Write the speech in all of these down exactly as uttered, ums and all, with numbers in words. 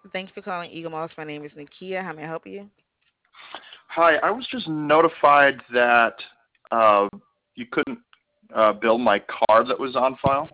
Thank you for calling Eagle Moss. My name is Nakia. How may I help you? Hi, I was just notified that uh, you couldn't uh, bill my card that was on file.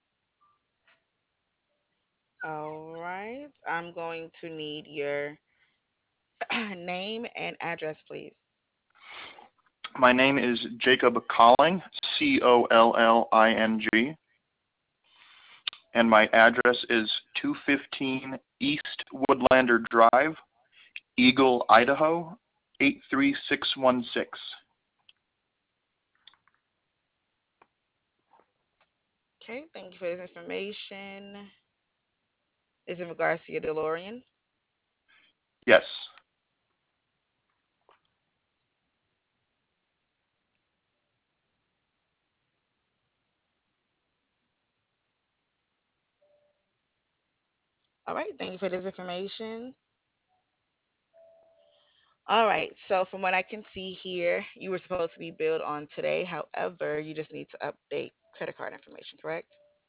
All right. I'm going to need your name and address, please. My name is Jacob Colling, C O L L I N G, and my address is two fifteen East Woodlander Drive, Eagle, Idaho, eight three six one six. Okay. Thank you for this information. Is in regards to your DeLorean. Yes, All right. Thank you for this information. All right. So from what I can see here, you were supposed to be billed on today. However, you just need to update credit card information, correct?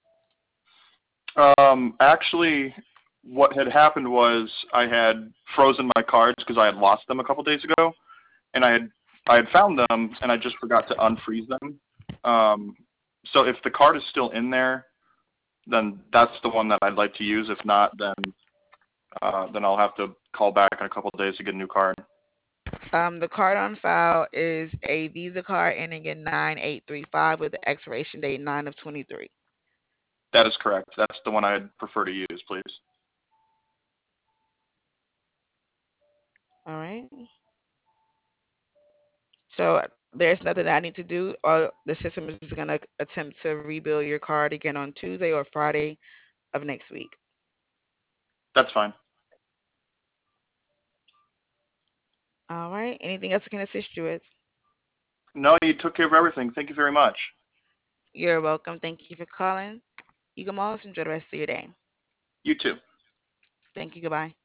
Um, actually, what had happened was I had frozen my cards because I had lost them a couple days ago, and I had I had found them and I just forgot to unfreeze them. Um, so if the card is still in there, then that's the one that I'd like to use. If not, then uh, then I'll have to call back in a couple of days to get a new card. Um, the card on file is a Visa card ending in nine eight three five with the expiration date nine of twenty-three. That is correct. That's the one I'd prefer to use, please. All right. So there's nothing that I need to do. Or the system is going to attempt to rebuild your card again on Tuesday or Friday of next week. That's fine. All right. Anything else I can assist you with? No, you took care of everything. Thank you very much. You're welcome. Thank you for calling. You can always enjoy the rest of your day. You too. Thank you. Goodbye.